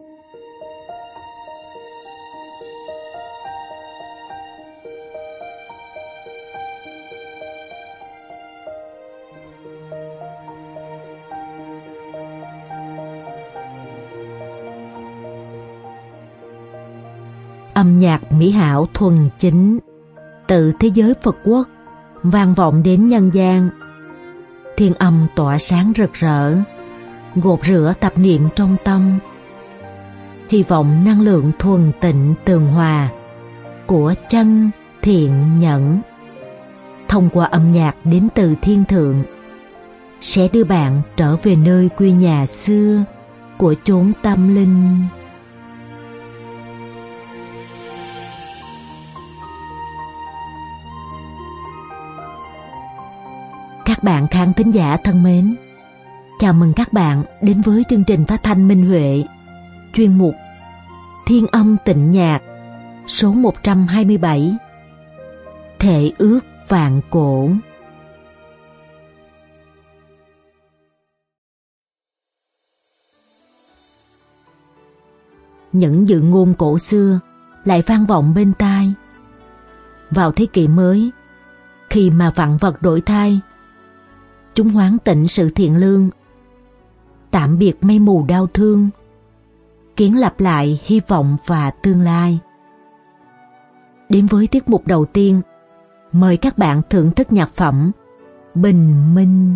Âm nhạc mỹ hảo thuần chính từ thế giới Phật quốc vang vọng đến nhân gian. Thiên âm tỏa sáng rực rỡ, gột rửa tạp niệm trong tâm. Hy vọng năng lượng thuần tịnh tường hòa của chân thiện nhẫn thông qua âm nhạc đến từ thiên thượng sẽ đưa bạn trở về nơi quê nhà xưa của chốn tâm linh. Các bạn khán thính giả thân mến, chào mừng các bạn đến với chương trình phát thanh Minh Huệ, chuyên mục Thiên âm tịnh nhạc số 127, Thể ước vạn cổ. Những dự ngôn cổ xưa lại vang vọng bên tai. Vào thế kỷ mới, khi mà vạn vật đổi thay, chúng hoán tịnh sự thiện lương, tạm biệt mây mù đau thương, kiến lập lại hy vọng và tương lai. Đến với tiết mục đầu tiên, mời các bạn thưởng thức nhạc phẩm Bình Minh.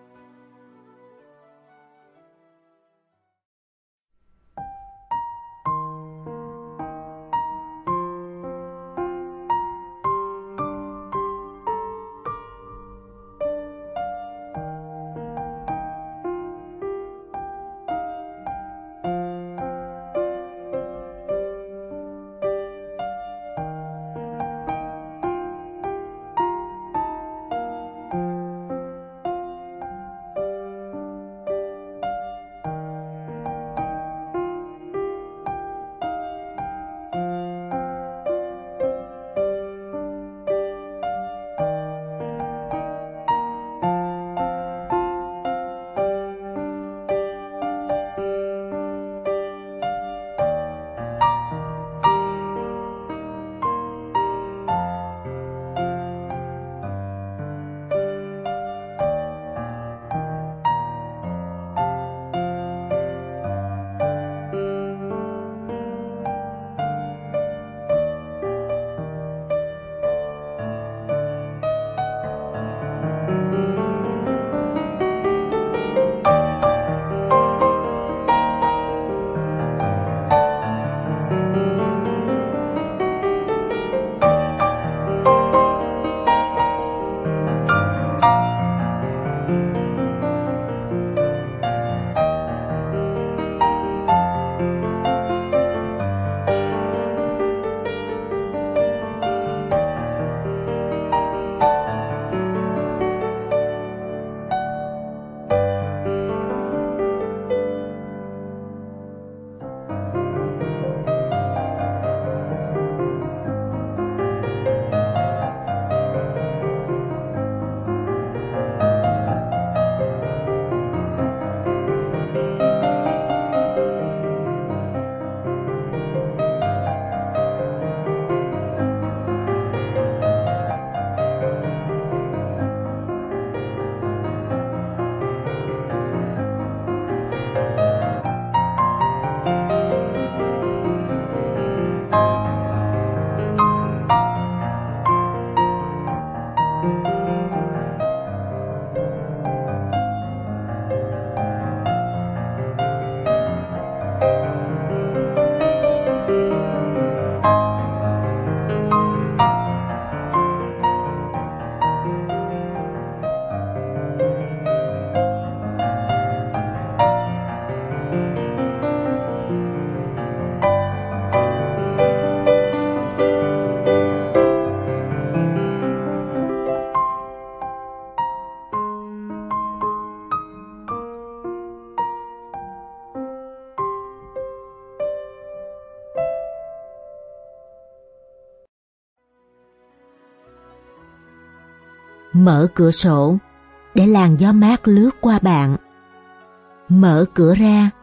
Mở cửa sổ để làn gió mát lướt qua bạn. Mở cửa ra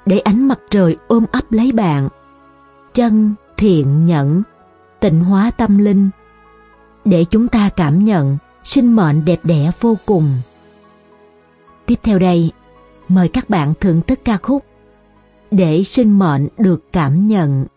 để ánh mặt trời ôm ấp lấy bạn. Chân, thiện nhẫn, tịnh hóa tâm linh, để chúng ta cảm nhận sinh mệnh đẹp đẽ vô cùng. Tiếp theo đây, mời các bạn thưởng thức ca khúc Để sinh mệnh được cảm nhận.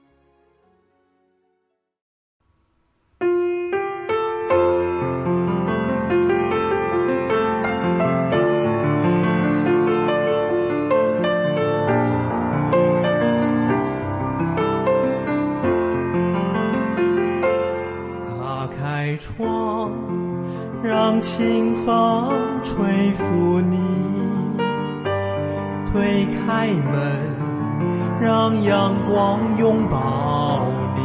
打开窗，让清风吹拂你，推开门，让阳光拥抱你，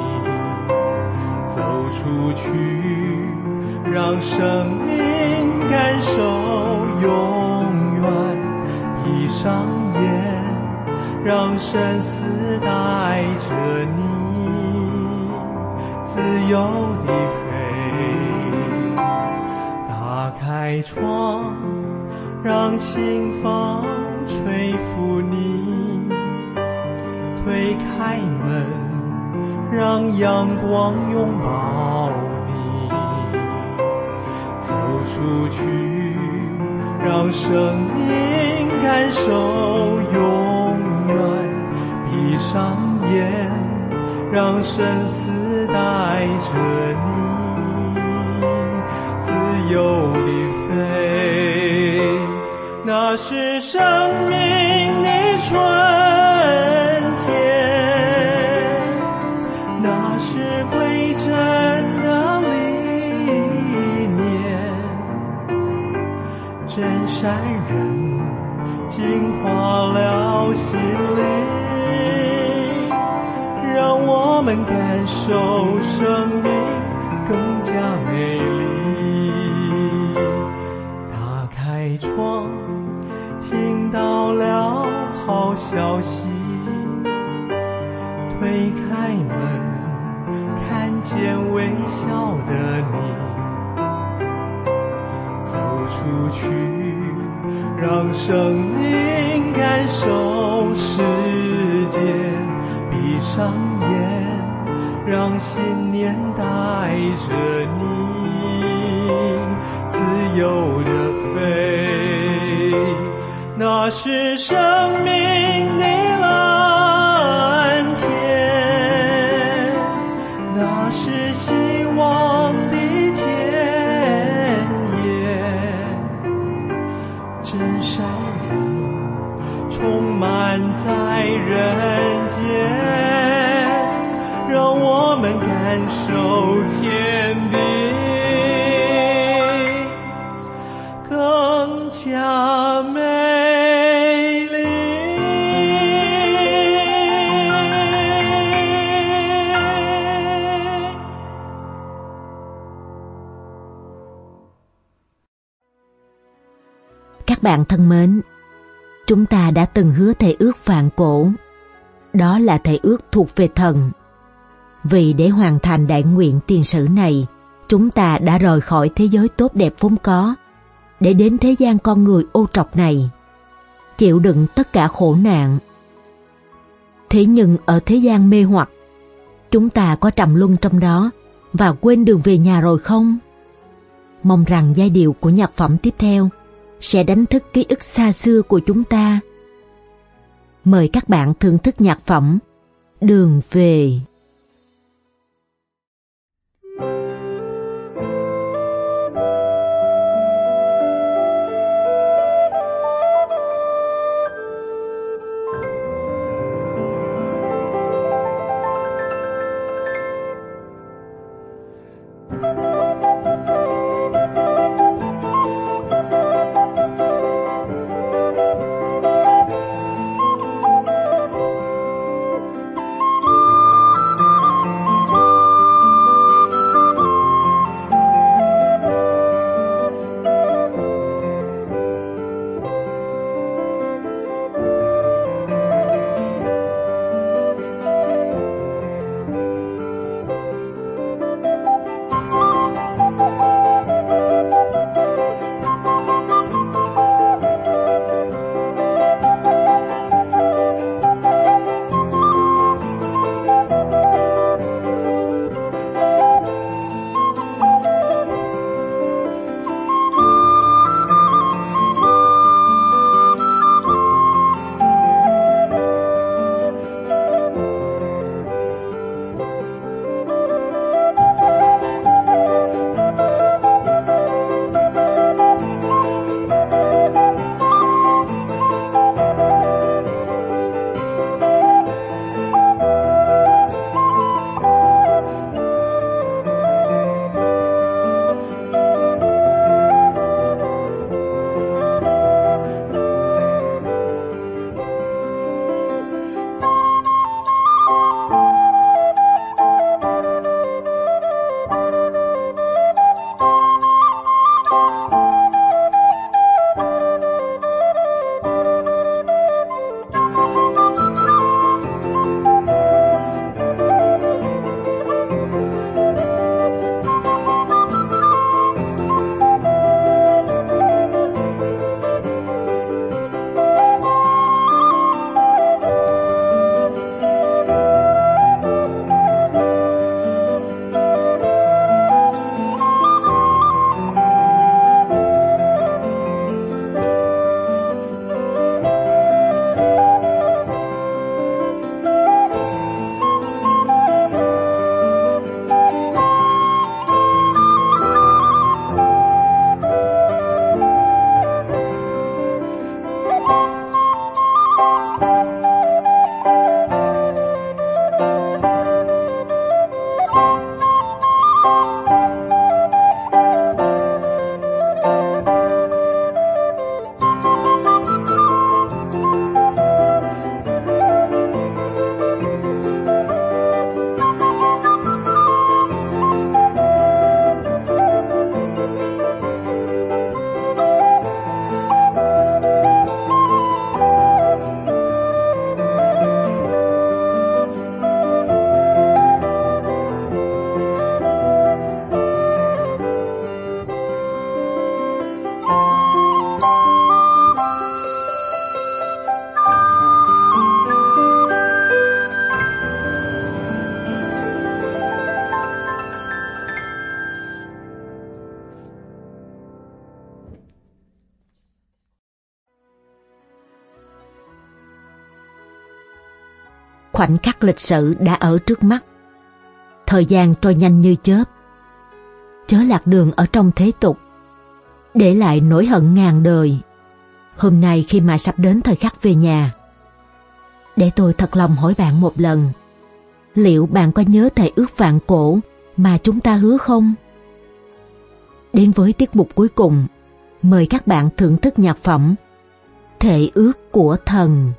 走出去，让生命感受永远，闭上眼，让生死带着你自由地飞。打开窗，让清风吹拂你，推开门，让阳光拥抱你，走出去，让生命感受永远，闭上眼，让生死带着你自由地飞。那是生命的春天，那是归真的理念，真善人净化了心灵，让我们感受生命更加美丽。打开窗，听到了好消息，推开门，看见微笑的你，走出去，让生命感受世界，闭上眼，让信念带着你自由地飞。那是生命的蓝天，那是希望的田野，真善人充满在人间，让我们感受天地更加美丽。 Các bạn thân mến, chúng ta đã từng hứa thệ ước vạn cổ. Đó là thệ ước thuộc về thần. Vì để hoàn thành đại nguyện tiền sử này, chúng ta đã rời khỏi thế giới tốt đẹp vốn có, để đến thế gian con người ô trọc này, chịu đựng tất cả khổ nạn. Thế nhưng ở thế gian mê hoặc, chúng ta có trầm luân trong đó và quên đường về nhà rồi không? Mong rằng giai điệu của nhạc phẩm tiếp theo sẽ đánh thức ký ức xa xưa của chúng ta. Mời các bạn thưởng thức nhạc phẩm Đường Về. khoảnh khắc lịch sử đã ở trước mắt. Thời gian trôi nhanh như chớp. Chớ lạc đường ở trong thế tục, để lại nỗi hận ngàn đời. Hôm nay khi mà sắp đến thời khắc về nhà, để tôi thật lòng hỏi bạn một lần, liệu bạn có nhớ thệ ước vạn cổ mà chúng ta hứa không? Đến với tiết mục cuối cùng, mời các bạn thưởng thức nhạc phẩm Thệ ước của thần.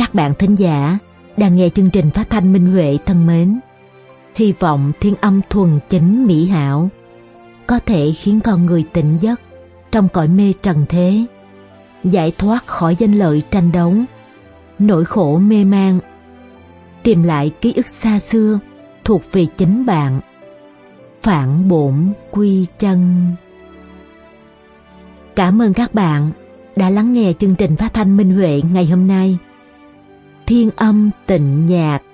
các bạn thính giả đang nghe chương trình phát thanh Minh Huệ thân mến. Hy vọng thiên âm thuần chính mỹ hảo có thể khiến con người tỉnh giấc trong cõi mê trần thế, giải thoát khỏi danh lợi tranh đấu, nỗi khổ mê man, tìm lại ký ức xa xưa thuộc về chính bạn, phản bổn quy chân. Cảm ơn các bạn đã lắng nghe chương trình phát thanh Minh Huệ ngày hôm nay. Thiên âm tịnh nhạc